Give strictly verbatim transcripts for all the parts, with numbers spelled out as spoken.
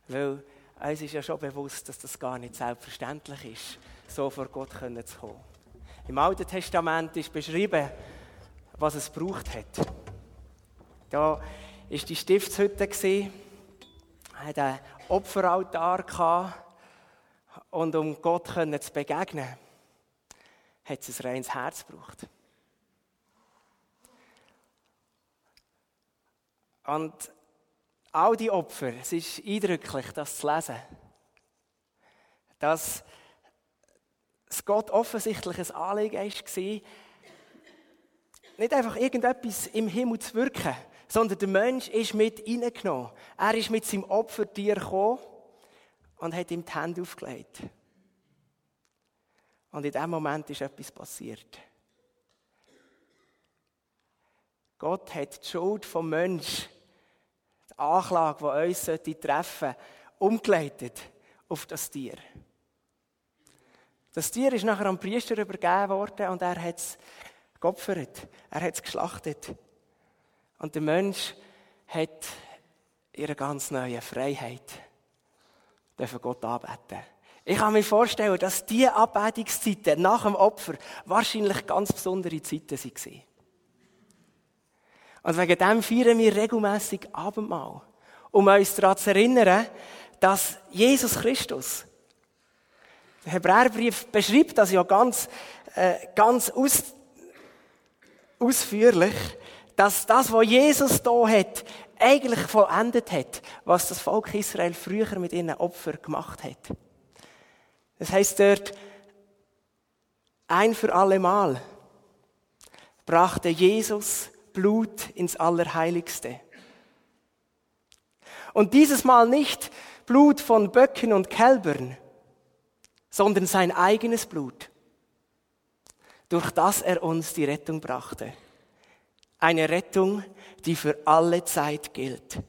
Weil uns ist ja schon bewusst, dass das gar nicht selbstverständlich ist, so vor Gott zu kommen. Im Alten Testament ist beschrieben, was es gebraucht hat. Da war die Stiftshütte, hatte einen Opferaltar und um Gott zu begegnen, hat es ein reines Herz gebraucht. Und all die Opfer, es ist eindrücklich, das zu lesen, dass es Gott offensichtlich ein Anliegen war, nicht einfach irgendetwas im Himmel zu wirken, sondern der Mensch ist mit reingenommen. Er ist mit seinem Opfertier gekommen und hat ihm die Hände aufgelegt. Und in diesem Moment ist etwas passiert. Gott hat die Schuld vom Menschen, die Anklage, die uns treffen sollte, umgeleitet auf das Tier. Das Tier ist nachher am Priester übergeben worden und er hat es geopfert. Er hat es geschlachtet. Und der Mensch hat ihre ganz neue Freiheit dürfen Gott anbeten. Ich kann mir vorstellen, dass diese Anbetungszeiten nach dem Opfer wahrscheinlich ganz besondere Zeiten waren. Und wegen dem feiern wir regelmässig Abendmahl, um uns daran zu erinnern, dass Jesus Christus, der Hebräerbrief beschreibt das ja ganz, äh, ganz aus, ausführlich, dass das, was Jesus da hat, eigentlich vollendet hat, was das Volk Israel früher mit ihren Opfern gemacht hat. Das heisst dort, ein für alle Mal brachte Jesus Blut ins Allerheiligste. Und dieses Mal nicht Blut von Böcken und Kälbern, sondern sein eigenes Blut, durch das er uns die Rettung brachte. Eine Rettung, die für alle Zeit gilt.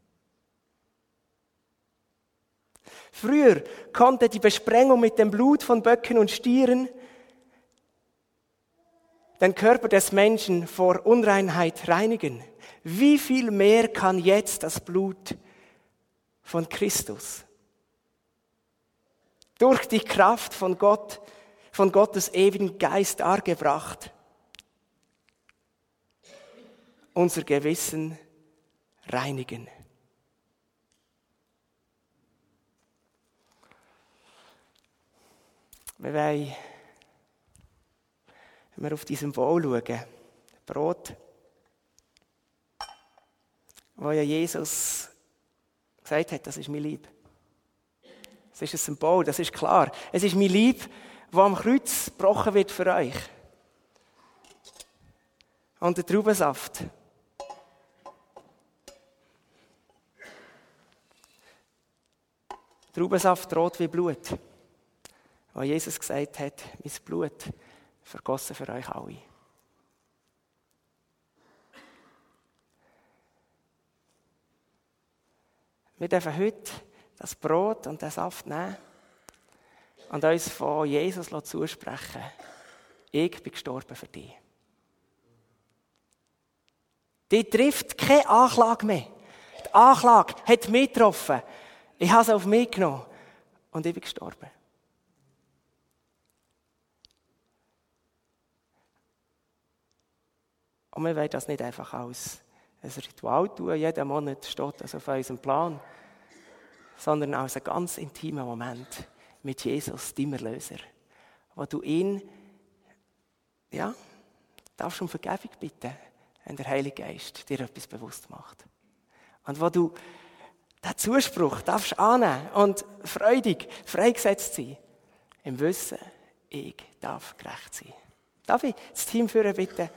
Früher konnte die Besprengung mit dem Blut von Böcken und Stieren den Körper des Menschen vor Unreinheit reinigen. Wie viel mehr kann jetzt das Blut von Christus durch die Kraft von Gott, von Gottes ewigen Geist dargebracht, unser Gewissen reinigen. Wir wollen, wenn wir auf die Symbol schauen, Brot, wo ja Jesus gesagt hat, das ist mein Leib. Das ist ein Symbol, das ist klar. Es ist mein Leib, das am Kreuz gebrochen wird für euch. Und der Traubensaft. Traubensaft rot wie Blut. Wo Jesus gesagt hat, mein Blut vergossen für euch alle. Wir dürfen heute das Brot und den Saft nehmen und uns von Jesus zusprechen. Ich bin gestorben für dich. Die trifft keine Anklage mehr. Die Anklage hat mich getroffen. Ich habe sie auf mich genommen und ich bin gestorben. Und wir wollen das nicht einfach als ein Ritual tun, jeden Monat steht das auf unserem Plan, sondern als einen ganz intimen Moment mit Jesus, deinem Erlöser, wo du ihn, ja, darfst um Vergebung bitten, wenn der Heilige Geist dir etwas bewusst macht. Und wo du diesen Zuspruch darfst annehmen und freudig, freigesetzt sein, im Wissen, ich darf gerecht sein. Darf ich das Team führen bitten,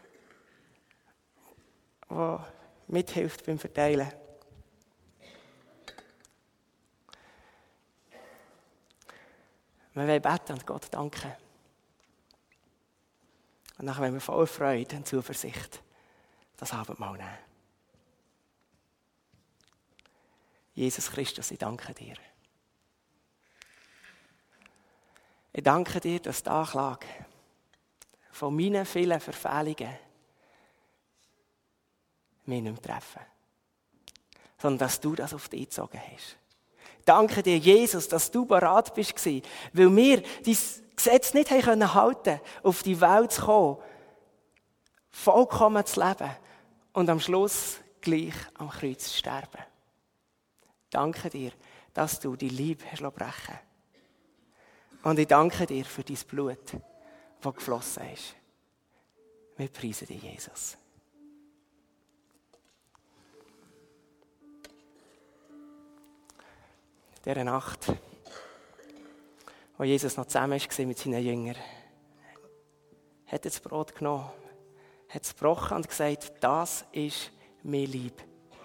das mithilft beim Verteilen? Wir wollen beten und Gott danken. Und dann wollen wir voller Freude und Zuversicht das Abendmahl nehmen. Jesus Christus, ich danke dir. Ich danke dir, dass die Anklage von meinen vielen Verfehlungen mich nicht mehr treffen, sondern dass du das auf dich gezogen hast. Danke dir, Jesus, dass du bereit bist, weil wir dein Gesetz nicht haben halten können, auf die Welt zu kommen, vollkommen zu leben und am Schluss gleich am Kreuz zu sterben. Danke dir, dass du die Liebe hast brechen. Und ich danke dir für dein Blut, das geflossen ist. Wir preisen dich, Jesus. In dieser Nacht, wo Jesus noch zusammen war mit seinen Jüngern, hat er das Brot genommen, hat es gebrochen und gesagt, das ist mein Leib.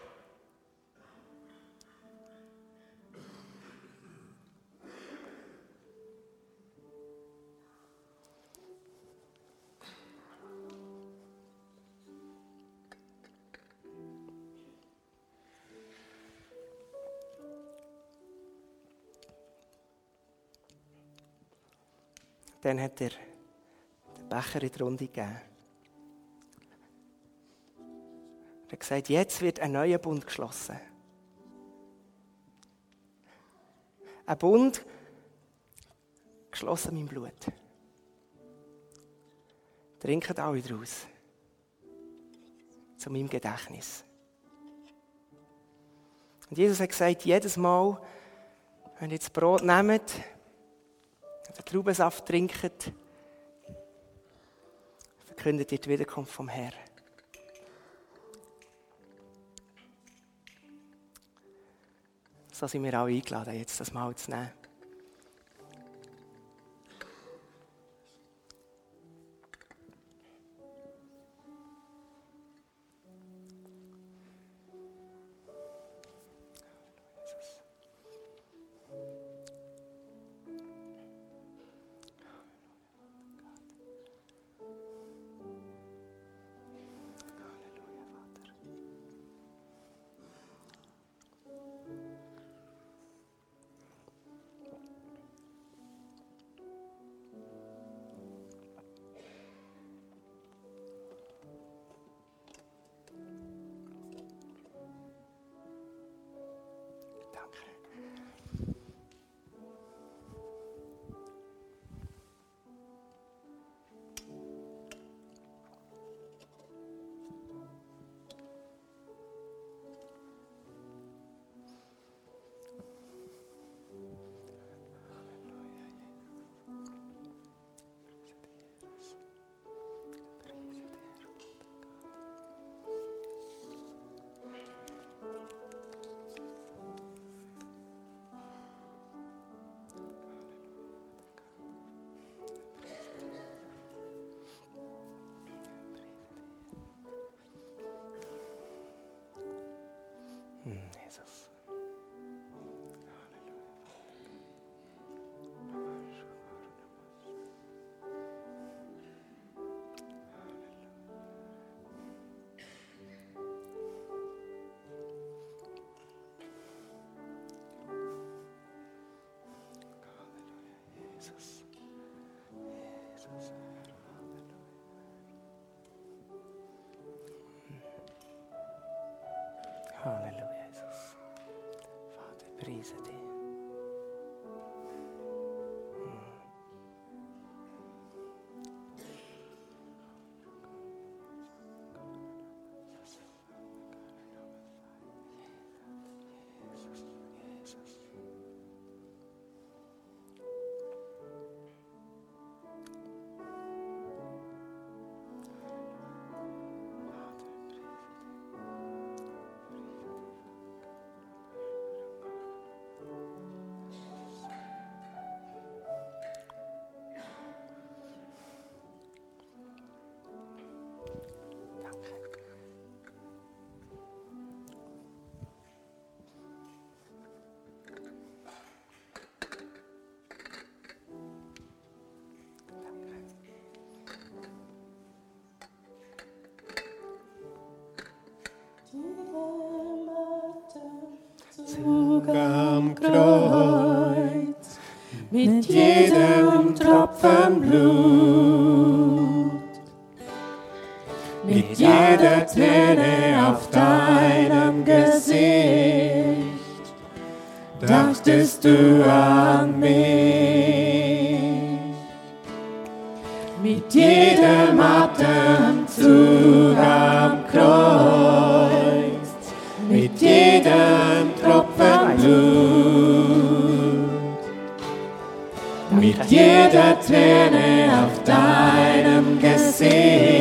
Dann hat er den Becher in die Runde gegeben. Er hat gesagt, jetzt wird ein neuer Bund geschlossen. Ein Bund geschlossen mit Blut. Trinkt alle daraus. Zu meinem Gedächtnis. Und Jesus hat gesagt, jedes Mal, wenn ihr das Brot nehmt, den Traubensaft trinkt, verkündet ihr die Wiederkunft vom Herrn. So sind wir alle eingeladen, jetzt das Mahl zu nehmen. Jesus. Jesus. Jesus. Halleluja, Jesus. Vater, ich preise dich. dachtest du an mich. Mit jedem Atemzug am Kreuz, mit jedem Tropfen Blut, mit jeder Träne auf deinem Gesicht,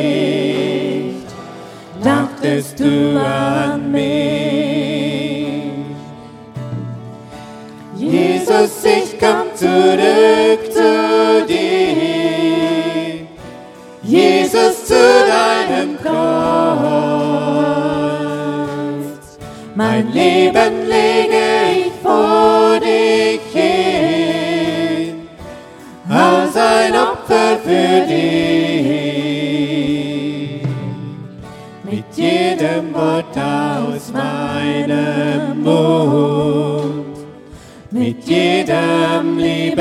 dachtest du an mich. Jesus, ich komm zurück zu dir. Jesus, zu deinem Kreuz. Mein Leben lege ich vor dich hin, als ein Opfer für dich. Mit jedem Wort aus meinem Mund, mit jedem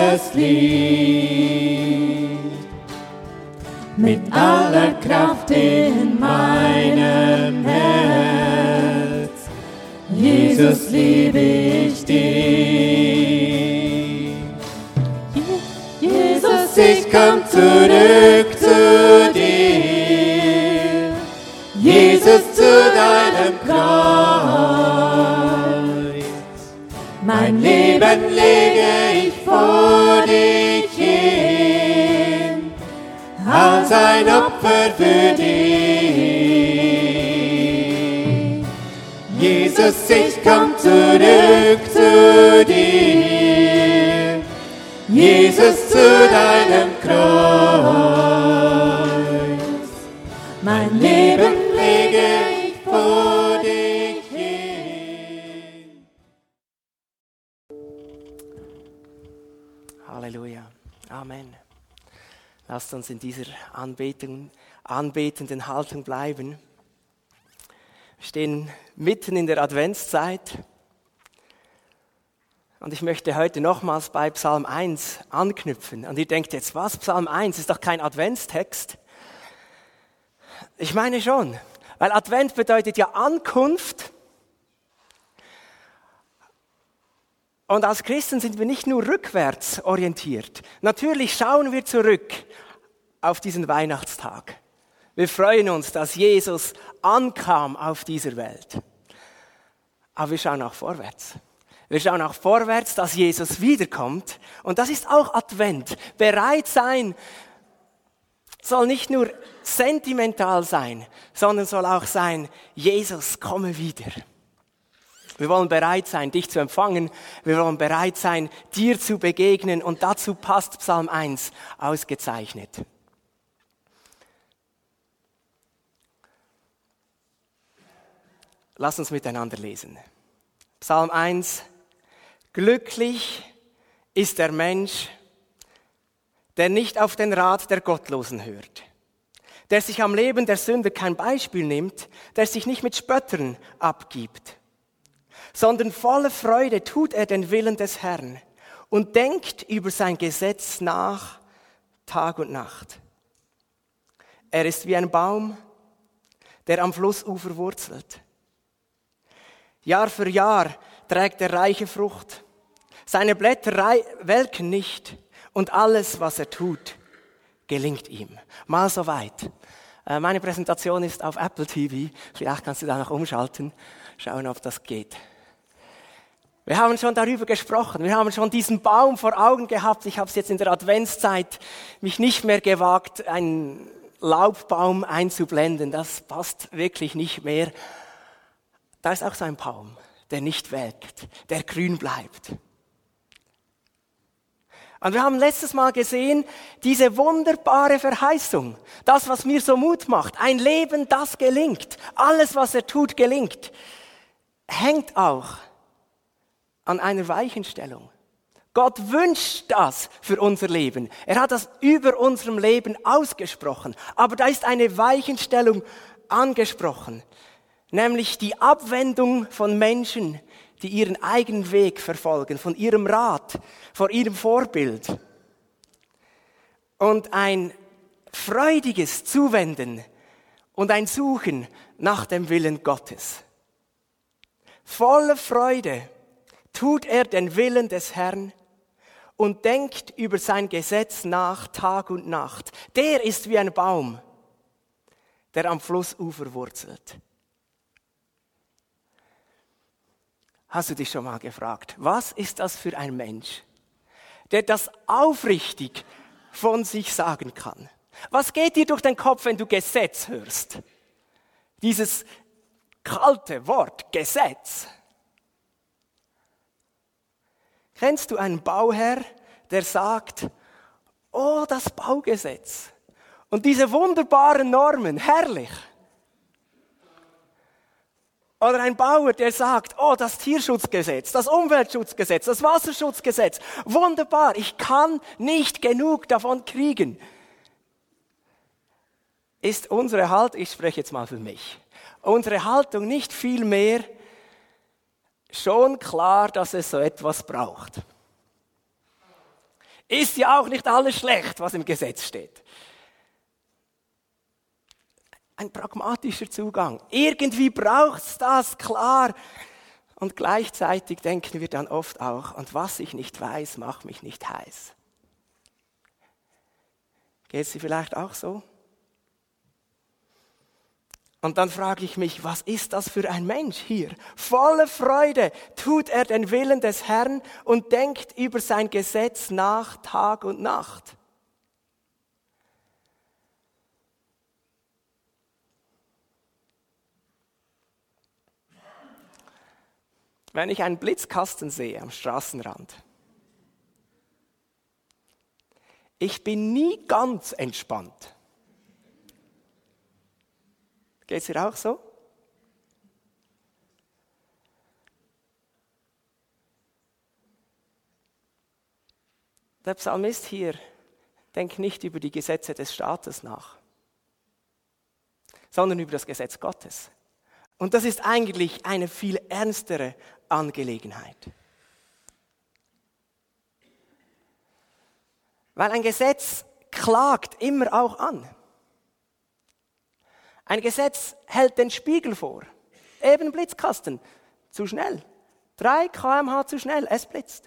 Liebeslied, mit aller Kraft in meinem Herz, Jesus, liebe ich dich. Jesus, ich komm zurück zu dir. Jesus, zu deinem Kreuz. Mein Leben lege ich vor dich hin, als ein Opfer für dich. Jesus, ich komm zurück zu dir. Jesus, zu deinem Kreuz. Mein Leben lege ich vor dich hin. Halleluja. Amen. Lasst uns in dieser Anbetung, anbetenden Haltung bleiben. Wir stehen mitten in der Adventszeit und ich möchte heute nochmals bei Psalm eins anknüpfen. Und ihr denkt jetzt, was, Psalm eins ist doch kein Adventstext? Ich meine schon, weil Advent bedeutet ja Ankunft. Und als Christen sind wir nicht nur rückwärts orientiert. Natürlich schauen wir zurück auf diesen Weihnachtstag. Wir freuen uns, dass Jesus ankam auf dieser Welt. Aber wir schauen auch vorwärts. Wir schauen auch vorwärts, dass Jesus wiederkommt. Und das ist auch Advent. Bereit sein soll nicht nur sentimental sein, sondern soll auch sein, Jesus, komme wieder. Wir wollen bereit sein, dich zu empfangen. Wir wollen bereit sein, dir zu begegnen. Und dazu passt Psalm eins ausgezeichnet. Lass uns miteinander lesen. Psalm eins. Glücklich ist der Mensch, der nicht auf den Rat der Gottlosen hört, der sich am Leben der Sünder kein Beispiel nimmt, der sich nicht mit Spöttern abgibt, sondern voller Freude tut er den Willen des Herrn und denkt über sein Gesetz nach Tag und Nacht. Er ist wie ein Baum, der am Flussufer wurzelt. Jahr für Jahr trägt er reiche Frucht. Seine Blätter rei- welken nicht und alles, was er tut, gelingt ihm. Mal so weit. Äh, meine Präsentation ist auf Apple T V. Vielleicht kannst du da noch umschalten, schauen, ob das geht. Wir haben schon darüber gesprochen. Wir haben schon diesen Baum vor Augen gehabt. Ich habe es jetzt in der Adventszeit mich nicht mehr gewagt, einen Laubbaum einzublenden. Das passt wirklich nicht mehr. Da ist auch so ein Baum, der nicht welkt, der grün bleibt. Und wir haben letztes Mal gesehen, diese wunderbare Verheißung, das, was mir so Mut macht, ein Leben, das gelingt, alles, was er tut, gelingt, hängt auch an einer Weichenstellung. Gott wünscht das für unser Leben. Er hat das über unserem Leben ausgesprochen. Aber da ist eine Weichenstellung angesprochen, nämlich die Abwendung von Menschen, die ihren eigenen Weg verfolgen, von ihrem Rat, von ihrem Vorbild. Und ein freudiges Zuwenden und ein Suchen nach dem Willen Gottes. Voller Freude tut er den Willen des Herrn und denkt über sein Gesetz nach Tag und Nacht. Der ist wie ein Baum, der am Flussufer wurzelt. Hast du dich schon mal gefragt, was ist das für ein Mensch, der das aufrichtig von sich sagen kann? Was geht dir durch den Kopf, wenn du Gesetz hörst? Dieses kalte Wort, Gesetz. Kennst du einen Bauherr, der sagt, oh, das Baugesetz und diese wunderbaren Normen, herrlich. Oder ein Bauer, der sagt, oh, das Tierschutzgesetz, das Umweltschutzgesetz, das Wasserschutzgesetz, wunderbar, ich kann nicht genug davon kriegen. Ist unsere Haltung, ich spreche jetzt mal für mich, unsere Haltung nicht viel mehr schon klar, dass es so etwas braucht? Ist ja auch nicht alles schlecht, was im Gesetz steht. Ein pragmatischer Zugang. Irgendwie braucht es das, klar. Und gleichzeitig denken wir dann oft auch, und was ich nicht weiß, macht mich nicht heiß. Geht es dir vielleicht auch so? Und dann frage ich mich, was ist das für ein Mensch hier? Voller Freude tut er den Willen des Herrn und denkt über sein Gesetz nach Tag und Nacht. Wenn ich einen Blitzkasten sehe am Straßenrand, ich bin nie ganz entspannt. Geht es dir auch so? Der Psalmist hier denkt nicht über die Gesetze des Staates nach, sondern über das Gesetz Gottes. Und das ist eigentlich eine viel ernstere Angelegenheit. Weil ein Gesetz klagt immer auch an. Ein Gesetz hält den Spiegel vor. Eben Blitzkasten. Zu schnell. drei Kilometer pro Stunde zu schnell. Es blitzt.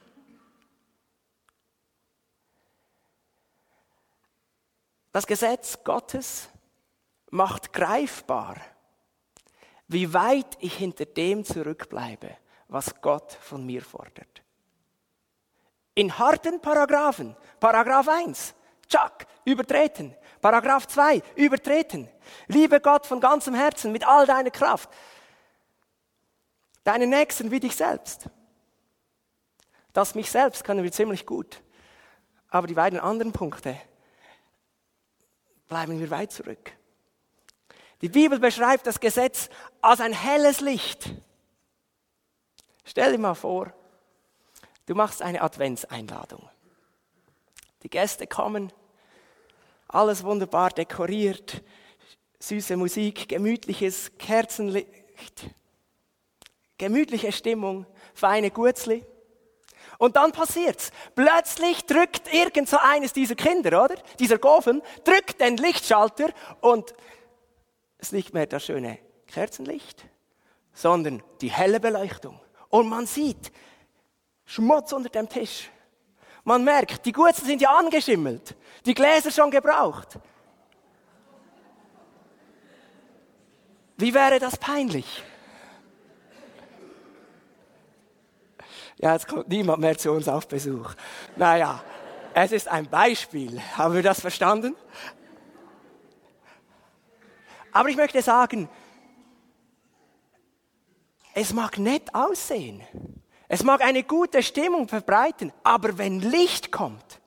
Das Gesetz Gottes macht greifbar, wie weit ich hinter dem zurückbleibe, was Gott von mir fordert. In harten Paragraphen. Paragraph eins. Tschack, übertreten. Paragraph zwei, übertreten. Liebe Gott von ganzem Herzen, mit all deiner Kraft. Deinen Nächsten wie dich selbst. Das mich selbst können wir ziemlich gut. Aber die beiden anderen Punkte bleiben wir weit zurück. Die Bibel beschreibt das Gesetz als ein helles Licht. Stell dir mal vor, du machst eine Adventseinladung. Die Gäste kommen, alles wunderbar dekoriert, süße Musik, gemütliches Kerzenlicht, gemütliche Stimmung, feine Gutzli. Und dann passiert's. Plötzlich drückt irgend so eines dieser Kinder, oder? Dieser Gofen, drückt den Lichtschalter und es ist nicht mehr das schöne Kerzenlicht, sondern die helle Beleuchtung. Und man sieht Schmutz unter dem Tisch. Man merkt, die Gutzen sind ja angeschimmelt, die Gläser schon gebraucht. Wie wäre das peinlich? Ja, jetzt kommt niemand mehr zu uns auf Besuch. Naja, es ist ein Beispiel. Haben wir das verstanden? Aber ich möchte sagen, es mag nett aussehen. Es mag eine gute Stimmung verbreiten, aber wenn Licht kommt,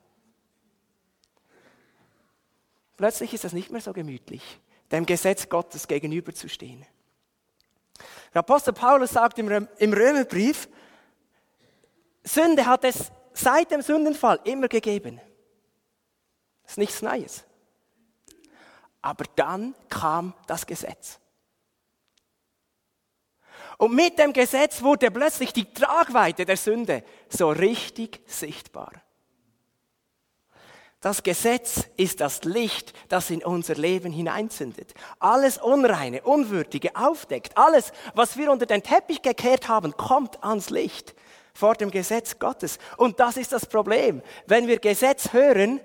plötzlich ist das nicht mehr so gemütlich, dem Gesetz Gottes gegenüberzustehen. Der Apostel Paulus sagt im Römerbrief, Sünde hat es seit dem Sündenfall immer gegeben. Das ist nichts Neues. Aber dann kam das Gesetz. Und mit dem Gesetz wurde plötzlich die Tragweite der Sünde so richtig sichtbar. Das Gesetz ist das Licht, das in unser Leben hineinzündet. Alles Unreine, Unwürdige aufdeckt. Alles, was wir unter den Teppich gekehrt haben, kommt ans Licht. vor dem Gesetz Gottes. Und das ist das Problem. Wenn wir Gesetz hören,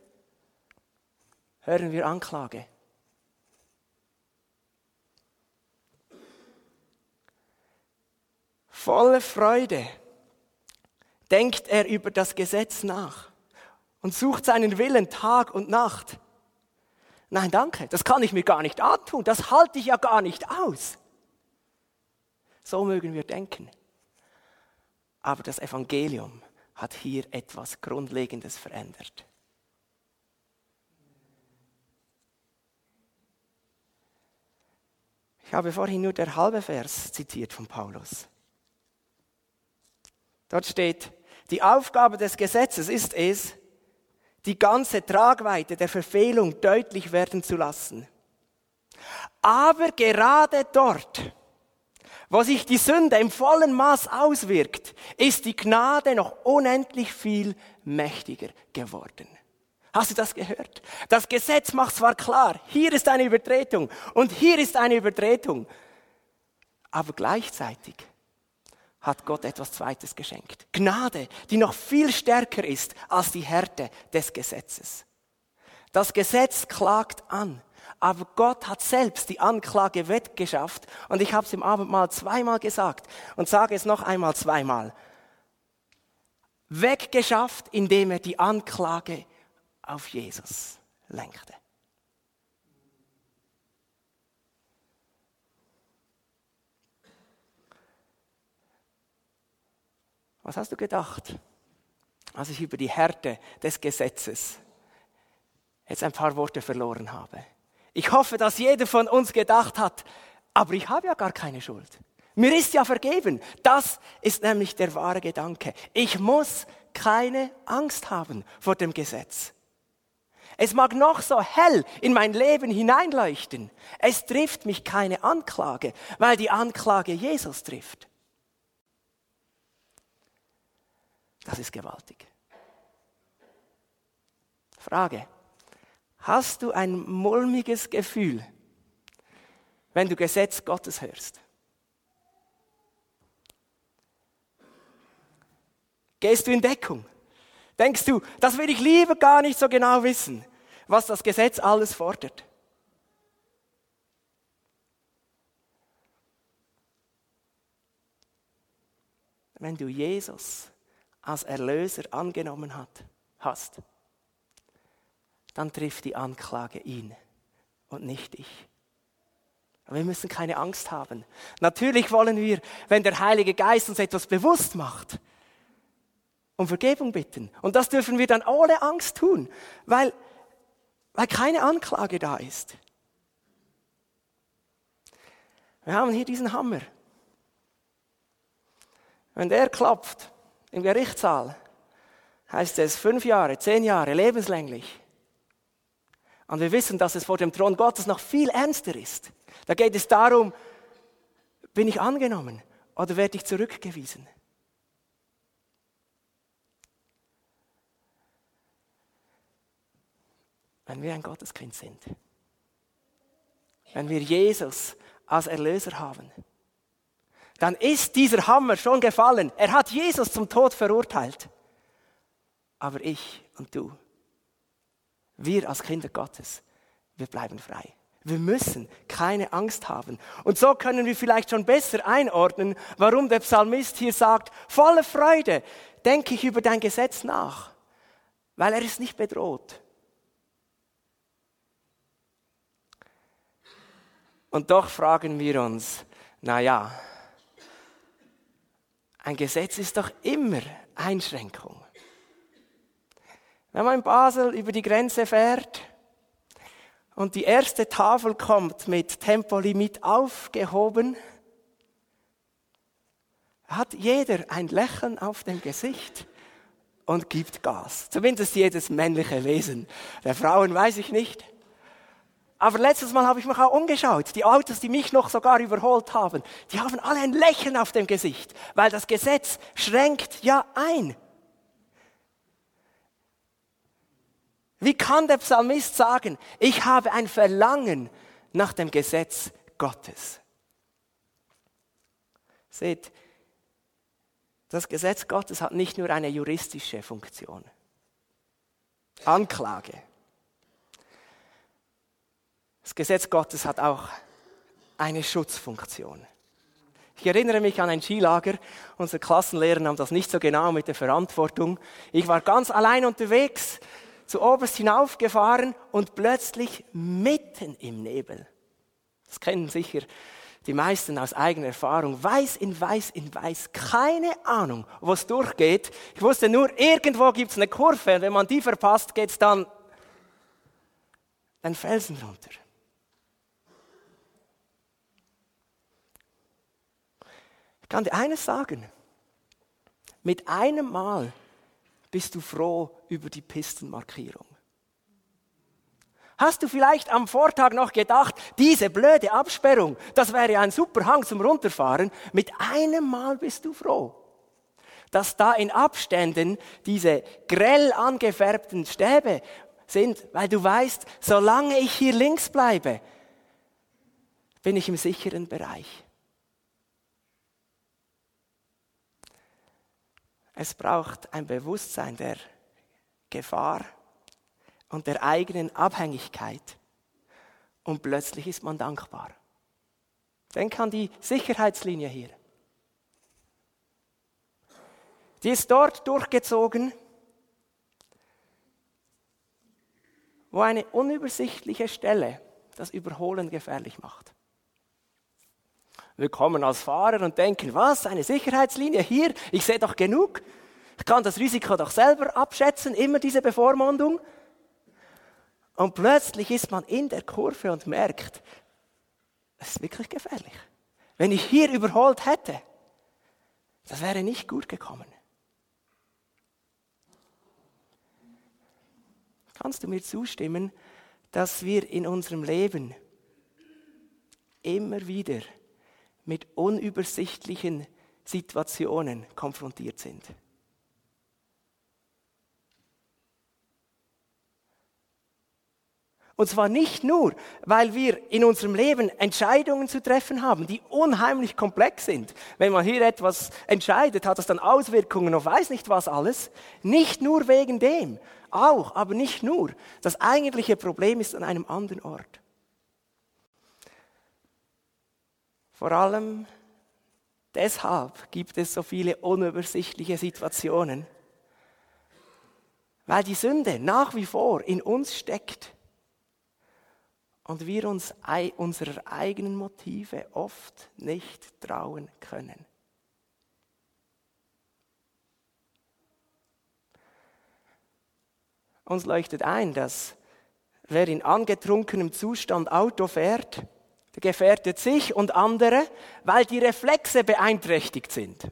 hören wir Anklage. Voller Freude denkt er über das Gesetz nach und sucht seinen Willen Tag und Nacht. Nein, danke, das kann ich mir gar nicht antun, das halte ich ja gar nicht aus. So mögen wir denken. Aber das Evangelium hat hier etwas Grundlegendes verändert. Ich habe vorhin nur der halbe Vers zitiert von Paulus. Dort steht, die Aufgabe des Gesetzes ist es, die ganze Tragweite der Verfehlung deutlich werden zu lassen. Aber gerade dort, wo sich die Sünde im vollen Maß auswirkt, ist die Gnade noch unendlich viel mächtiger geworden. Hast du das gehört? Das Gesetz macht zwar klar, hier ist eine Übertretung und hier ist eine Übertretung, aber gleichzeitig hat Gott etwas Zweites geschenkt. Gnade, die noch viel stärker ist als die Härte des Gesetzes. Das Gesetz klagt an, aber Gott hat selbst die Anklage weggeschafft. Und ich habe es im Abendmahl zweimal gesagt und sage es noch einmal zweimal. Weggeschafft, indem er die Anklage auf Jesus lenkte. Was hast du gedacht, als ich über die Härte des Gesetzes jetzt ein paar Worte verloren habe? Ich hoffe, dass jeder von uns gedacht hat, aber ich habe ja gar keine Schuld. Mir ist ja vergeben. Das ist nämlich der wahre Gedanke. Ich muss keine Angst haben vor dem Gesetz. Es mag noch so hell in mein Leben hineinleuchten. Es trifft mich keine Anklage, weil die Anklage Jesus trifft. Das ist gewaltig. Frage. Hast du ein mulmiges Gefühl, wenn du Gesetz Gottes hörst? Gehst du in Deckung? Denkst du, das will ich lieber gar nicht so genau wissen, was das Gesetz alles fordert? Wenn du Jesus als Erlöser angenommen hat, hast, dann trifft die Anklage ihn und nicht dich. Aber wir müssen keine Angst haben. Natürlich wollen wir, wenn der Heilige Geist uns etwas bewusst macht, um Vergebung bitten. Und das dürfen wir dann ohne Angst tun, weil, weil keine Anklage da ist. Wir haben hier diesen Hammer. Wenn der klopft, im Gerichtssaal, heißt es fünf Jahre, zehn Jahre, lebenslänglich. Und wir wissen, dass es vor dem Thron Gottes noch viel ernster ist. Da geht es darum, bin ich angenommen oder werde ich zurückgewiesen? Wenn wir ein Gotteskind sind, wenn wir Jesus als Erlöser haben, dann ist dieser Hammer schon gefallen. Er hat Jesus zum Tod verurteilt. Aber ich und du, wir als Kinder Gottes, wir bleiben frei. Wir müssen keine Angst haben. Und so können wir vielleicht schon besser einordnen, warum der Psalmist hier sagt, voller Freude denke ich über dein Gesetz nach, weil er ist nicht bedroht. Und doch fragen wir uns, na ja, ein Gesetz ist doch immer Einschränkung. Wenn man in Basel über die Grenze fährt und die erste Tafel kommt mit Tempolimit aufgehoben, hat jeder ein Lächeln auf dem Gesicht und gibt Gas. Zumindest jedes männliche Wesen. Der Frauen weiß ich nicht. Aber letztes Mal habe ich mich auch umgeschaut. Die Autos, die mich noch sogar überholt haben, die haben alle ein Lächeln auf dem Gesicht, weil das Gesetz schränkt ja ein. Wie kann der Psalmist sagen, ich habe ein Verlangen nach dem Gesetz Gottes? Seht, Das Gesetz Gottes hat nicht nur eine juristische Funktion. Anklage. Das Gesetz Gottes hat auch eine Schutzfunktion. Ich erinnere mich an ein Skilager. Unsere Klassenlehrer nahmen das nicht so genau mit der Verantwortung. Ich war ganz allein unterwegs, zu oberst hinaufgefahren und plötzlich mitten im Nebel. Das kennen sicher die meisten aus eigener Erfahrung. Weiß in weiß in weiß. Keine Ahnung, wo es durchgeht. Ich wusste nur, irgendwo gibt es eine Kurve. Und wenn man die verpasst, geht es dann den Felsen runter. Ich kann dir eines sagen. Mit einem Mal bist du froh über die Pistenmarkierung. Hast du vielleicht am Vortag noch gedacht, diese blöde Absperrung, das wäre ein super Hang zum Runterfahren? Mit einem Mal bist du froh, dass da in Abständen diese grell angefärbten Stäbe sind, weil du weißt, solange ich hier links bleibe, bin ich im sicheren Bereich. Es braucht ein Bewusstsein der Gefahr und der eigenen Abhängigkeit. Und plötzlich ist man dankbar. Denk an die Sicherheitslinie hier. Die ist dort durchgezogen, wo eine unübersichtliche Stelle das Überholen gefährlich macht. Wir kommen als Fahrer und denken, was, eine Sicherheitslinie hier? Ich sehe doch genug. Ich kann das Risiko doch selber abschätzen, immer diese Bevormundung. Und plötzlich ist man in der Kurve und merkt, es ist wirklich gefährlich. Wenn ich hier überholt hätte, das wäre nicht gut gekommen. Kannst du mir zustimmen, dass wir in unserem Leben immer wieder mit unübersichtlichen Situationen konfrontiert sind? Und zwar nicht nur, weil wir in unserem Leben Entscheidungen zu treffen haben, die unheimlich komplex sind. Wenn man hier etwas entscheidet, hat das dann Auswirkungen auf weiß nicht was alles. Nicht nur wegen dem, auch, aber nicht nur. Das eigentliche Problem ist an einem anderen Ort. Vor allem deshalb gibt es so viele unübersichtliche Situationen, weil die Sünde nach wie vor in uns steckt und wir uns unserer eigenen Motive oft nicht trauen können. Uns leuchtet ein, dass wer in angetrunkenem Zustand Auto fährt, der gefährdet sich und andere, weil die Reflexe beeinträchtigt sind.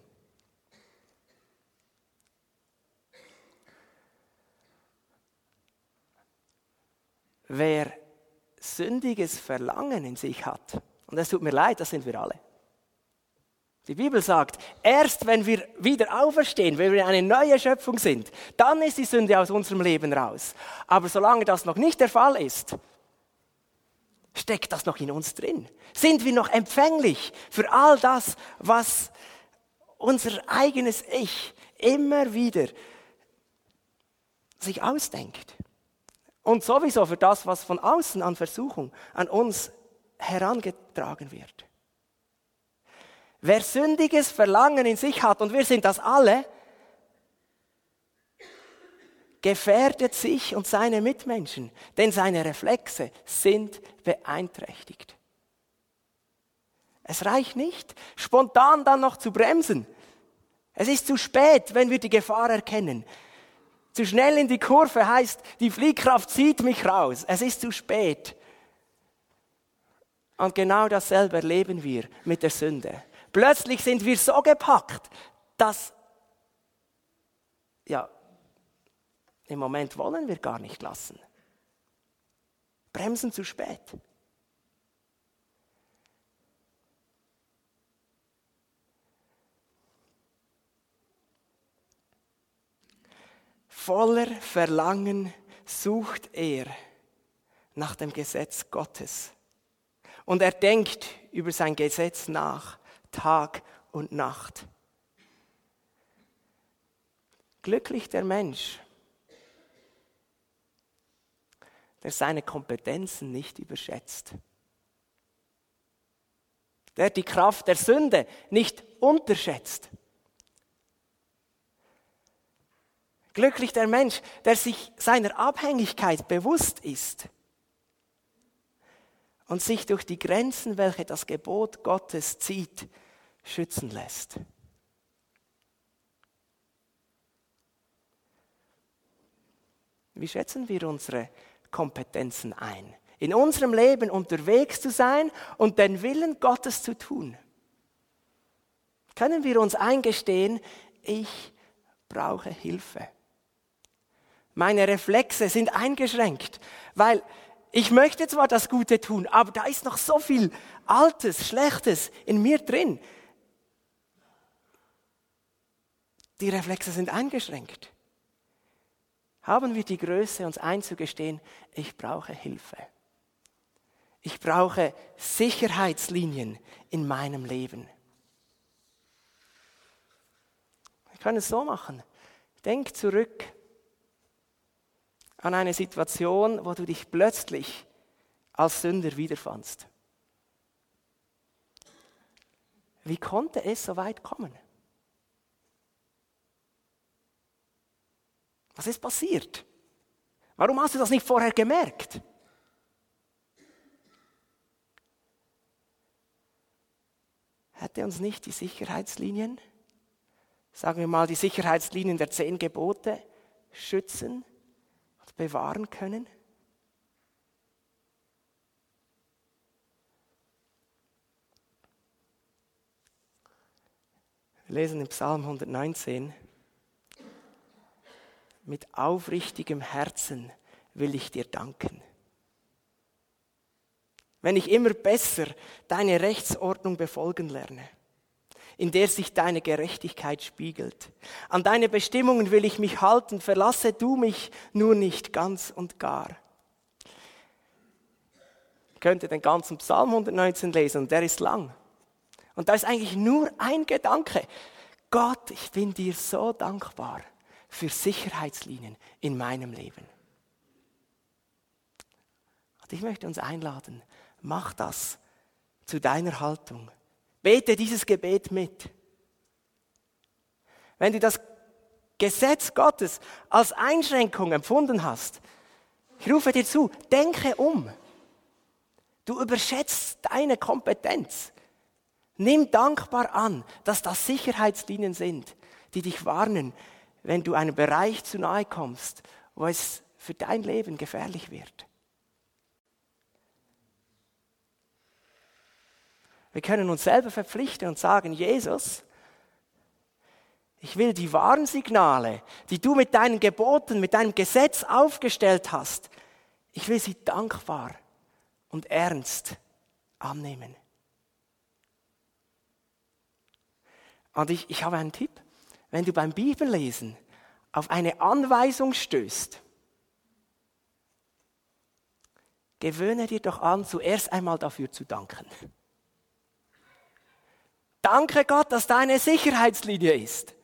Wer sündiges Verlangen in sich hat, und es tut mir leid, das sind wir alle. Die Bibel sagt, erst wenn wir wieder auferstehen, wenn wir eine neue Schöpfung sind, dann ist die Sünde aus unserem Leben raus. Aber solange das noch nicht der Fall ist, steckt das noch in uns drin? Sind wir noch empfänglich für all das, was unser eigenes Ich immer wieder sich ausdenkt? Und sowieso für das, was von außen an Versuchung an uns herangetragen wird. Wer sündiges Verlangen in sich hat, und wir sind das alle, gefährdet sich und seine Mitmenschen, denn seine Reflexe sind beeinträchtigt. Es reicht nicht, spontan dann noch zu bremsen. Es ist zu spät, wenn wir die Gefahr erkennen. Zu schnell in die Kurve heißt, die Fliehkraft zieht mich raus. Es ist zu spät. Und genau dasselbe erleben wir mit der Sünde. Plötzlich sind wir so gepackt, dass, ja, im Moment wollen wir gar nicht lassen. Bremsen zu spät. Voller Verlangen sucht er nach dem Gesetz Gottes. Und er denkt über sein Gesetz nach, Tag und Nacht. Glücklich der Mensch, der seine Kompetenzen nicht überschätzt, der die Kraft der Sünde nicht unterschätzt. Glücklich der Mensch, der sich seiner Abhängigkeit bewusst ist und sich durch die Grenzen, welche das Gebot Gottes zieht, schützen lässt. Wie schätzen wir unsere Kompetenzen ein? In unserem Leben unterwegs zu sein und den Willen Gottes zu tun. Können wir uns eingestehen, ich brauche Hilfe. Meine Reflexe sind eingeschränkt, weil ich möchte zwar das Gute tun, aber da ist noch so viel Altes, Schlechtes in mir drin. Die Reflexe sind eingeschränkt. Haben wir die Größe, uns einzugestehen, ich brauche Hilfe. Ich brauche Sicherheitslinien in meinem Leben. Wir können es so machen. Denk zurück an eine Situation, wo du dich plötzlich als Sünder wiederfandst. Wie konnte es so weit kommen? Was ist passiert? Warum hast du das nicht vorher gemerkt? Hätte uns nicht die Sicherheitslinien, sagen wir mal die Sicherheitslinien der zehn Gebote, schützen und bewahren können? Wir lesen im Psalm hundertneunzehn. Mit aufrichtigem Herzen will ich dir danken. Wenn ich immer besser deine Rechtsordnung befolgen lerne, in der sich deine Gerechtigkeit spiegelt. An deine Bestimmungen will ich mich halten, verlasse du mich nur nicht ganz und gar. Ich könnte den ganzen Psalm hundertneunzehn lesen und der ist lang. Und da ist eigentlich nur ein Gedanke. Gott, ich bin dir so dankbar für Sicherheitslinien in meinem Leben. Und ich möchte uns einladen, mach das zu deiner Haltung. Bete dieses Gebet mit. Wenn du das Gesetz Gottes als Einschränkung empfunden hast, ich rufe dir zu, denke um. Du überschätzt deine Kompetenz. Nimm dankbar an, dass das Sicherheitslinien sind, die dich warnen, wenn du einem Bereich zu nahe kommst, wo es für dein Leben gefährlich wird. Wir können uns selber verpflichten und sagen, Jesus, ich will die Warnsignale, die du mit deinen Geboten, mit deinem Gesetz aufgestellt hast, ich will sie dankbar und ernst annehmen. Und ich, ich habe einen Tipp. Wenn du beim Bibellesen auf eine Anweisung stößt, gewöhne dir doch an, zuerst einmal dafür zu danken. Danke Gott, dass da eine Sicherheitslinie ist.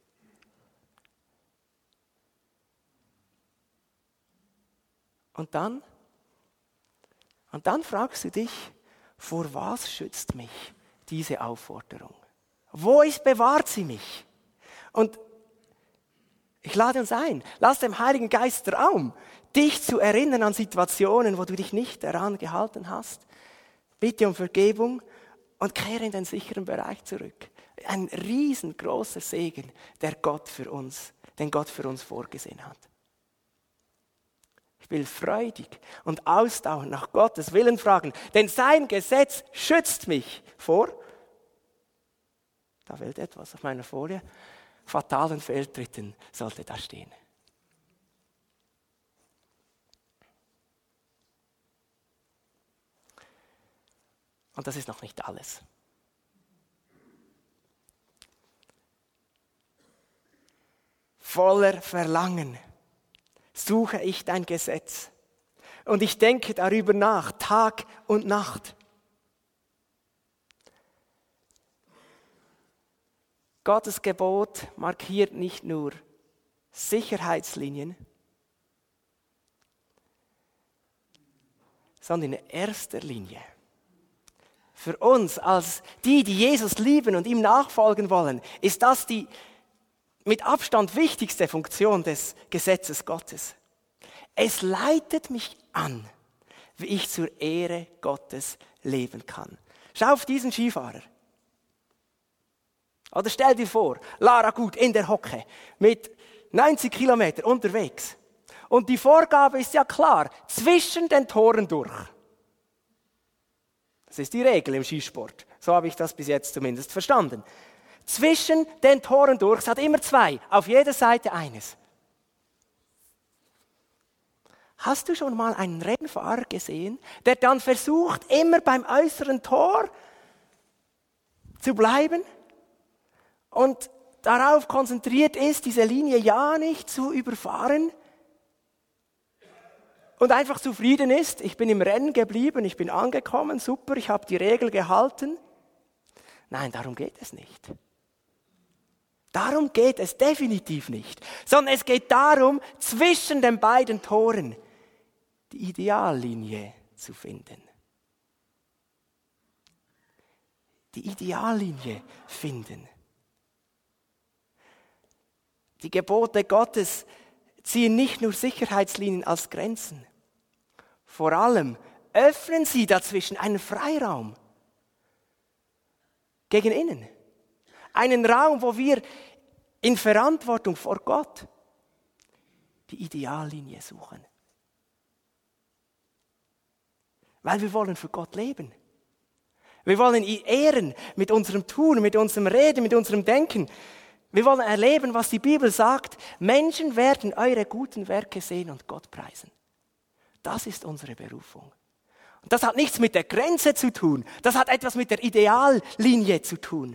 Und dann? Und dann fragst du dich, vor was schützt mich diese Aufforderung? Wo ist, bewahrt sie mich? Und ich lade uns ein, lass dem Heiligen Geist Raum, dich zu erinnern an Situationen, wo du dich nicht daran gehalten hast. Bitte um Vergebung und kehre in den sicheren Bereich zurück. Ein riesengroßer Segen, der Gott für uns, den Gott für uns vorgesehen hat. Ich will freudig und ausdauernd nach Gottes Willen fragen, denn sein Gesetz schützt mich vor, da fehlt etwas auf meiner Folie, fatalen Fehltritten sollte da stehen. Und das ist noch nicht alles. Voller Verlangen suche ich dein Gesetz und ich denke darüber nach, Tag und Nacht. Gottes Gebot markiert nicht nur Sicherheitslinien, sondern in erster Linie für uns als die, die Jesus lieben und ihm nachfolgen wollen, ist das die mit Abstand wichtigste Funktion des Gesetzes Gottes. Es leitet mich an, wie ich zur Ehre Gottes leben kann. Schau auf diesen Skifahrer. Oder stell dir vor, Lara Gut in der Hocke mit neunzig Kilometer unterwegs. Und die Vorgabe ist ja klar, zwischen den Toren durch. Das ist die Regel im Skisport. So habe ich das bis jetzt zumindest verstanden. Zwischen den Toren durch, es hat immer zwei, auf jeder Seite eines. Hast du schon mal einen Rennfahrer gesehen, der dann versucht, immer beim äußeren Tor zu bleiben und darauf konzentriert ist, diese Linie ja nicht zu überfahren und einfach zufrieden ist, ich bin im Rennen geblieben, ich bin angekommen, super, ich habe die Regel gehalten? Nein, darum geht es nicht. Darum geht es definitiv nicht, sondern es geht darum, zwischen den beiden Toren die Ideallinie zu finden. Die Ideallinie finden. Die Gebote Gottes ziehen nicht nur Sicherheitslinien als Grenzen. Vor allem öffnen sie dazwischen einen Freiraum gegen innen. Einen Raum, wo wir in Verantwortung vor Gott die Ideallinie suchen. Weil wir wollen für Gott leben. Wir wollen ihn ehren mit unserem Tun, mit unserem Reden, mit unserem Denken. Wir wollen erleben, was die Bibel sagt. Menschen werden eure guten Werke sehen und Gott preisen. Das ist unsere Berufung. Und das hat nichts mit der Grenze zu tun. Das hat etwas mit der Ideallinie zu tun.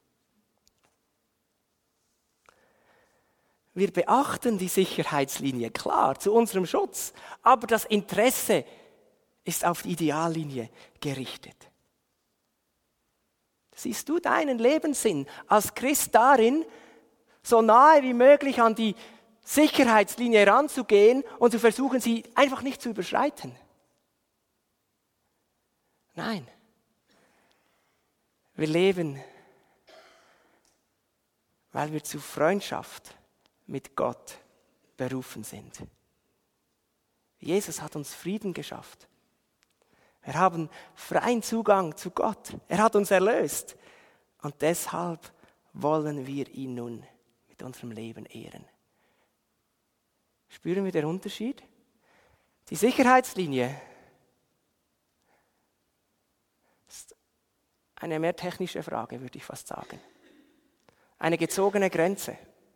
Wir beachten die Sicherheitslinie, klar, zu unserem Schutz. Aber das Interesse ist auf die Ideallinie gerichtet. Siehst du deinen Lebenssinn als Christ darin, so nahe wie möglich an die Sicherheitslinie heranzugehen und zu versuchen, sie einfach nicht zu überschreiten? Nein. Wir leben, weil wir zu Freundschaft mit Gott berufen sind. Jesus hat uns Frieden geschafft. Wir haben freien Zugang zu Gott. Er hat uns erlöst. Und deshalb wollen wir ihn nun mit unserem Leben ehren. Spüren wir den Unterschied? Die Sicherheitslinie ist eine mehr technische Frage, würde ich fast sagen. Eine gezogene Grenze.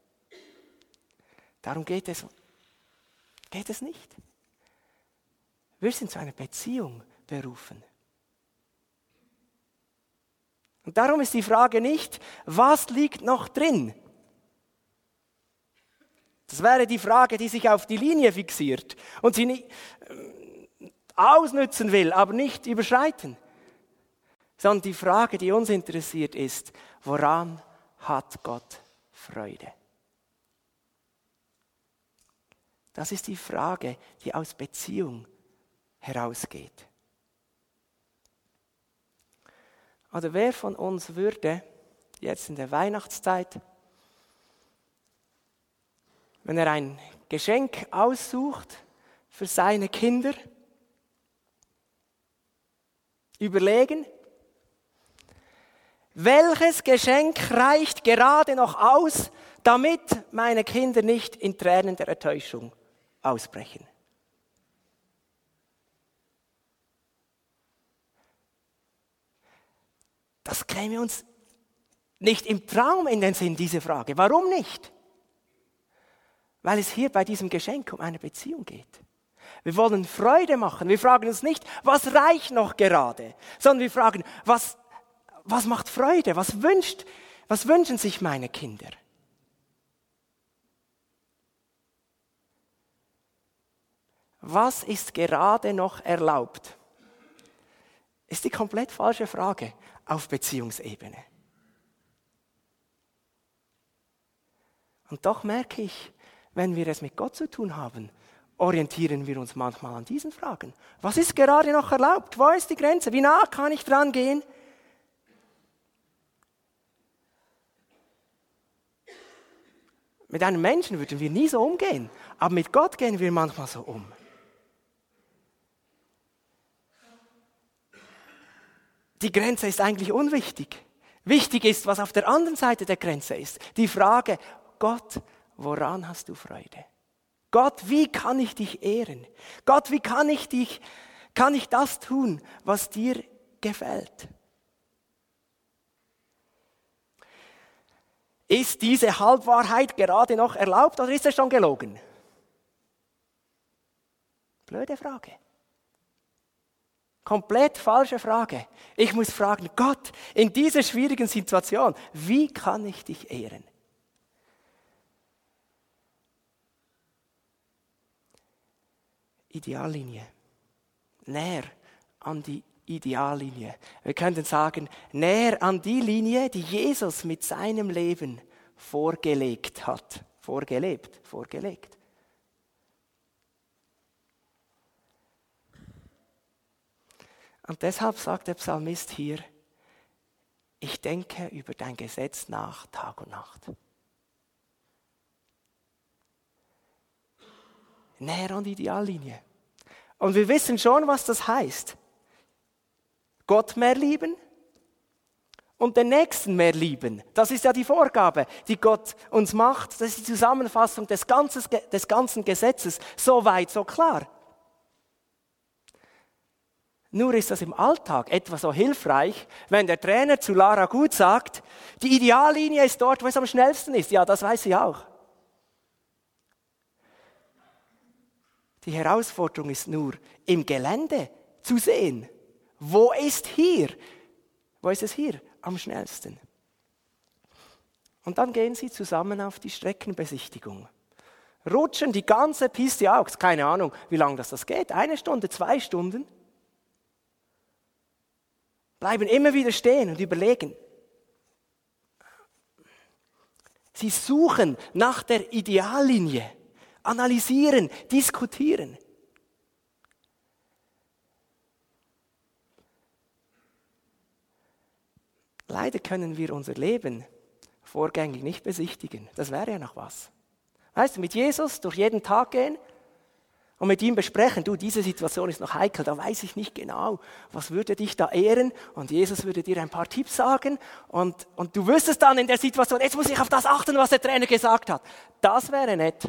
Darum geht es, geht es nicht. Wir sind zu einer Beziehung berufen. Und darum ist die Frage nicht, was liegt noch drin? Das wäre die Frage, die sich auf die Linie fixiert und sie nicht äh, ausnützen will, aber nicht überschreiten. Sondern die Frage, die uns interessiert, ist, woran hat Gott Freude? Das ist die Frage, die aus Beziehung herausgeht. Oder wer von uns würde jetzt in der Weihnachtszeit, wenn er ein Geschenk aussucht für seine Kinder, überlegen, welches Geschenk reicht gerade noch aus, damit meine Kinder nicht in Tränen der Enttäuschung ausbrechen? Das käme uns nicht im Traum in den Sinn, diese Frage. Warum nicht? Weil es hier bei diesem Geschenk um eine Beziehung geht. Wir wollen Freude machen. Wir fragen uns nicht, was reicht noch gerade, sondern wir fragen, was, was macht Freude? Was wünscht, was wünschen sich meine Kinder? Was ist gerade noch erlaubt? Ist die komplett falsche Frage auf Beziehungsebene. Und doch merke ich, Wenn wir es mit Gott zu tun haben, orientieren wir uns manchmal an diesen Fragen. Was ist gerade noch erlaubt? Wo ist die Grenze? Wie nah kann ich dran gehen? Mit einem Menschen würden wir nie so umgehen, aber mit Gott gehen wir manchmal so um. Die Grenze ist eigentlich unwichtig. Wichtig ist, was auf der anderen Seite der Grenze ist. Die Frage, Gott, woran hast du Freude? Gott, wie kann ich dich ehren? Gott, wie kann ich dich, kann ich das tun, was dir gefällt? Ist diese Halbwahrheit gerade noch erlaubt oder ist es schon gelogen? Blöde Frage. Komplett falsche Frage. Ich muss fragen, Gott, in dieser schwierigen Situation, wie kann ich dich ehren? Ideallinie. Näher an die Ideallinie. Wir könnten sagen, näher an die Linie, die Jesus mit seinem Leben vorgelegt hat. Vorgelebt, vorgelegt. Und deshalb sagt der Psalmist hier, ich denke über dein Gesetz nach Tag und Nacht. Näher an die Ideallinie. Und wir wissen schon, was das heißt. Gott mehr lieben und den Nächsten mehr lieben. Das ist ja die Vorgabe, die Gott uns macht. Das ist die Zusammenfassung des ganzen, des ganzen Gesetzes. So weit, so klar. Nur ist das im Alltag etwa so hilfreich, wenn der Trainer zu Lara Gut sagt, die Ideallinie ist dort, wo es am schnellsten ist. Ja, das weiß sie auch. Die Herausforderung ist nur, im Gelände zu sehen. Wo ist hier? Wo ist es hier am schnellsten? Und dann gehen sie zusammen auf die Streckenbesichtigung. Rutschen die ganze Piste aus. Keine Ahnung, wie lange das, das geht. Eine Stunde, zwei Stunden. Bleiben immer wieder stehen und überlegen. Sie suchen nach der Ideallinie, analysieren, diskutieren. Leider können wir unser Leben vorgängig nicht besichtigen. Das wäre ja noch was. Weißt du, mit Jesus durch jeden Tag gehen und mit ihm besprechen, du, diese Situation ist noch heikel, da weiß ich nicht genau, was würde dich da ehren, und Jesus würde dir ein paar Tipps sagen und, und du wüsstest dann in der Situation, jetzt muss ich auf das achten, was der Trainer gesagt hat. Das wäre nett.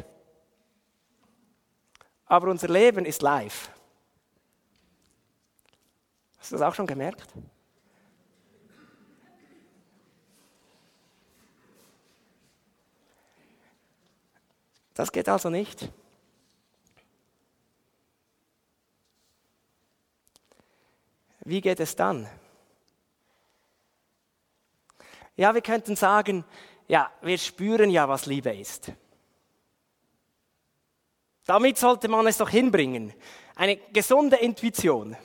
Aber unser Leben ist live. Hast du das auch schon gemerkt? Das geht also nicht. Wie geht es dann? Ja, wir könnten sagen, ja, wir spüren ja, was Liebe ist. Damit sollte man es doch hinbringen. Eine gesunde Intuition.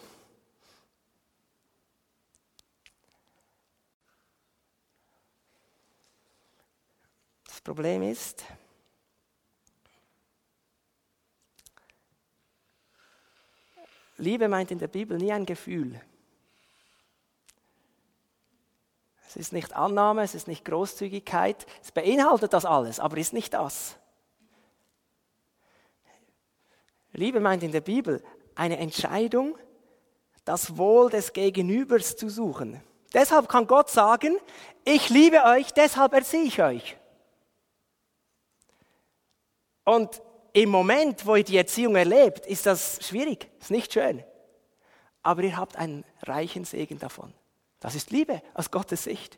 Das Problem ist, Liebe meint in der Bibel nie ein Gefühl. Es ist nicht Annahme, es ist nicht Großzügigkeit. Es beinhaltet das alles, aber ist nicht das. Liebe meint in der Bibel eine Entscheidung, das Wohl des Gegenübers zu suchen. Deshalb kann Gott sagen, ich liebe euch, deshalb erziehe ich euch. Und im Moment, wo ihr die Erziehung erlebt, ist das schwierig, ist nicht schön. Aber ihr habt einen reichen Segen davon. Das ist Liebe aus Gottes Sicht.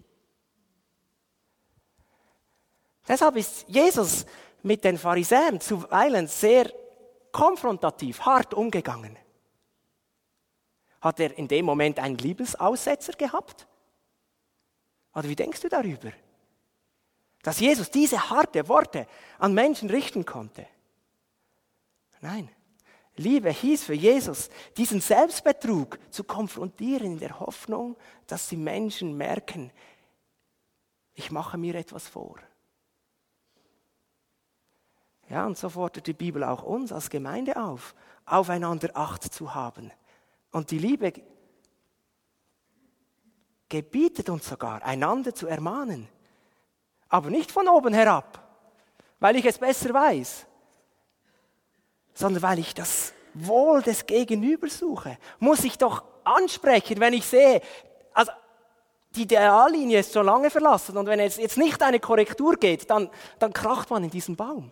Deshalb ist Jesus mit den Pharisäern zuweilen sehr konfrontativ, hart umgegangen. Hat er in dem Moment einen Liebesaussetzer gehabt? Oder wie denkst du darüber? Dass Jesus diese harten Worte an Menschen richten konnte? Nein, Liebe hieß für Jesus, diesen Selbstbetrug zu konfrontieren in der Hoffnung, dass die Menschen merken, ich mache mir etwas vor. Ja, und so fordert die Bibel auch uns als Gemeinde auf, aufeinander Acht zu haben. Und die Liebe gebietet uns sogar, einander zu ermahnen. Aber nicht von oben herab, weil ich es besser weiß, sondern weil ich das Wohl des Gegenübers suche. Muss ich doch ansprechen, wenn ich sehe, also die Ideallinie ist schon lange verlassen und wenn es jetzt nicht eine Korrektur geht, dann, dann kracht man in diesen Baum.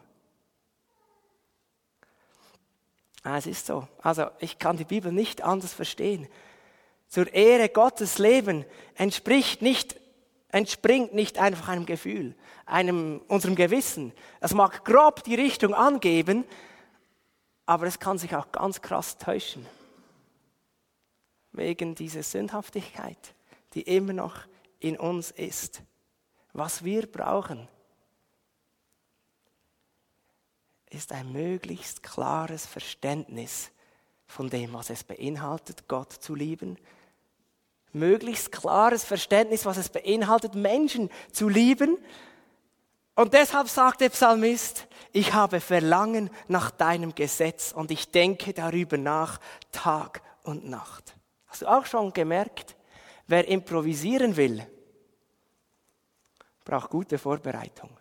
Ah, es ist so. Also ich kann die Bibel nicht anders verstehen. Zur Ehre Gottes leben entspricht nicht, entspringt nicht einfach einem Gefühl, einem, unserem Gewissen. Es mag grob die Richtung angeben, aber es kann sich auch ganz krass täuschen. Wegen dieser Sündhaftigkeit, die immer noch in uns ist. Was wir brauchen, ist ein möglichst klares Verständnis von dem, was es beinhaltet, Gott zu lieben. Möglichst klares Verständnis, was es beinhaltet, Menschen zu lieben. Und deshalb sagt der Psalmist, ich habe Verlangen nach deinem Gesetz und ich denke darüber nach Tag und Nacht. Hast du auch schon gemerkt, wer improvisieren will, braucht gute Vorbereitung.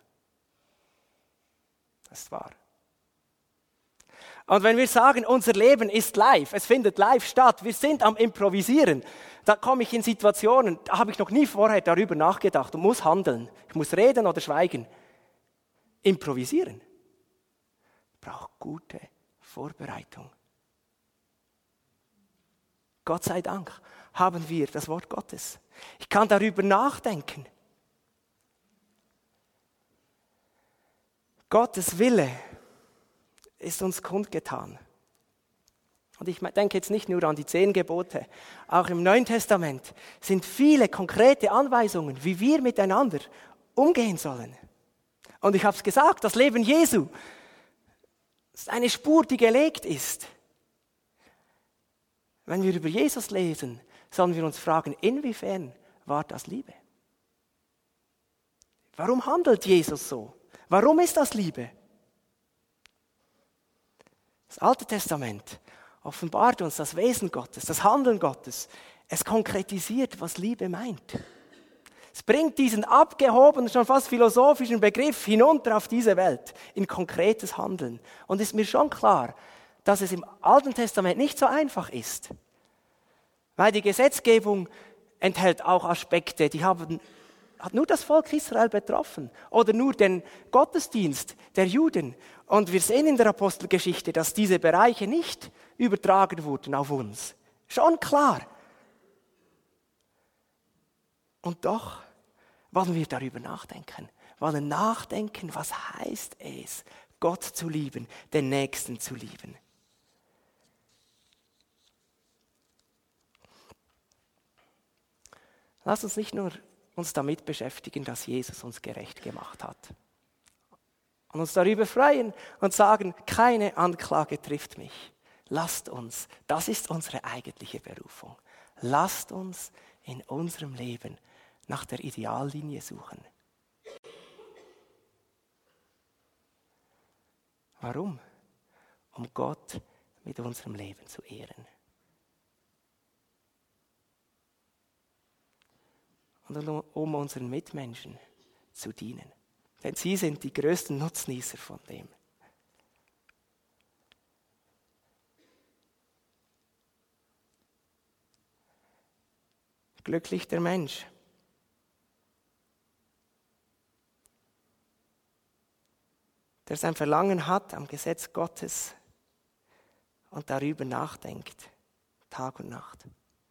Das ist wahr. Und wenn wir sagen, unser Leben ist live, es findet live statt, wir sind am Improvisieren, da komme ich in Situationen, da habe ich noch nie vorher darüber nachgedacht und muss handeln. Ich muss reden oder schweigen. Improvisieren braucht gute Vorbereitung. Gott sei Dank haben wir das Wort Gottes. Ich kann darüber nachdenken. Gottes Wille ist uns kundgetan. Und ich denke jetzt nicht nur an die zehn Gebote. Auch im Neuen Testament sind viele konkrete Anweisungen, wie wir miteinander umgehen sollen. Und ich habe es gesagt, das Leben Jesu ist eine Spur, die gelegt ist. Wenn wir über Jesus lesen, sollen wir uns fragen, inwiefern war das Liebe? Warum handelt Jesus so? Warum ist das Liebe? Das Alte Testament offenbart uns das Wesen Gottes, das Handeln Gottes. Es konkretisiert, was Liebe meint. Es bringt diesen abgehobenen, schon fast philosophischen Begriff hinunter auf diese Welt, in konkretes Handeln. Und es ist mir schon klar, dass es im Alten Testament nicht so einfach ist. Weil die Gesetzgebung enthält auch Aspekte, die haben, hat nur das Volk Israel betroffen. Oder nur den Gottesdienst der Juden. Und wir sehen in der Apostelgeschichte, dass diese Bereiche nicht übertragen wurden auf uns. Schon klar. Und doch wollen wir darüber nachdenken. Wollen nachdenken, was heißt es, Gott zu lieben, den Nächsten zu lieben. Lass uns nicht nur uns damit beschäftigen, dass Jesus uns gerecht gemacht hat. Und uns darüber freuen und sagen, keine Anklage trifft mich. Lasst uns, das ist unsere eigentliche Berufung, lasst uns in unserem Leben nach der Ideallinie suchen. Warum? Um Gott mit unserem Leben zu ehren. Und um unseren Mitmenschen zu dienen. Denn sie sind die größten Nutznießer von dem. Glücklich der Mensch, der sein Verlangen hat am Gesetz Gottes und darüber nachdenkt, Tag und Nacht.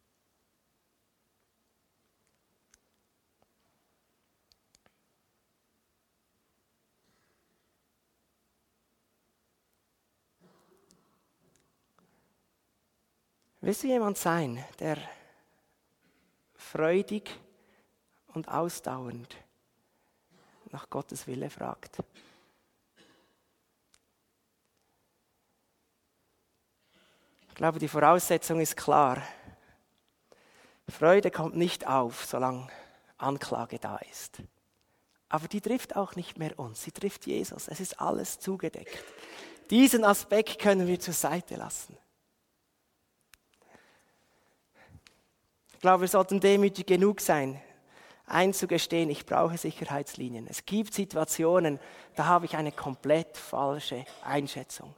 Willst du jemand sein, der freudig und ausdauernd nach Gottes Wille fragt? Ich glaube, die Voraussetzung ist klar. Freude kommt nicht auf, solange Anklage da ist. Aber die trifft auch nicht mehr uns, sie trifft Jesus. Es ist alles zugedeckt. Diesen Aspekt können wir zur Seite lassen. Ich glaube, wir sollten demütig genug sein, einzugestehen, ich brauche Sicherheitslinien. Es gibt Situationen, da habe ich eine komplett falsche Einschätzung.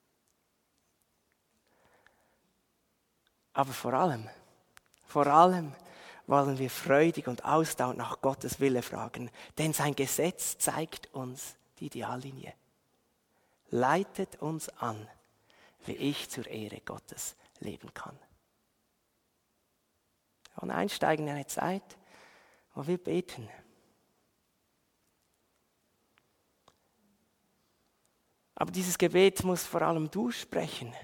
Aber vor allem, vor allem wollen wir freudig und ausdauernd nach Gottes Wille fragen, denn sein Gesetz zeigt uns die Ideallinie. Leitet uns an, wie ich zur Ehre Gottes leben kann. Und einsteigen in eine Zeit, wo wir beten. Aber dieses Gebet muss vor allem du sprechen.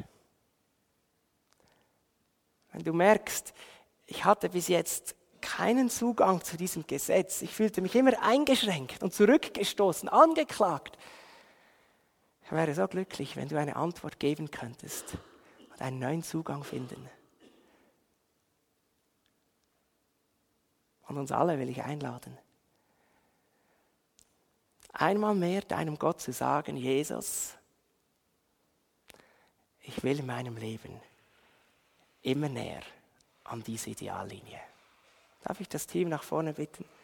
Wenn du merkst, ich hatte bis jetzt keinen Zugang zu diesem Gesetz, ich fühlte mich immer eingeschränkt und zurückgestoßen, angeklagt. Ich wäre so glücklich, wenn du eine Antwort geben könntest und einen neuen Zugang finden. Und uns alle will ich einladen, einmal mehr deinem Gott zu sagen, Jesus, ich will in meinem Leben immer näher an diese Ideallinie. Darf ich das Team nach vorne bitten?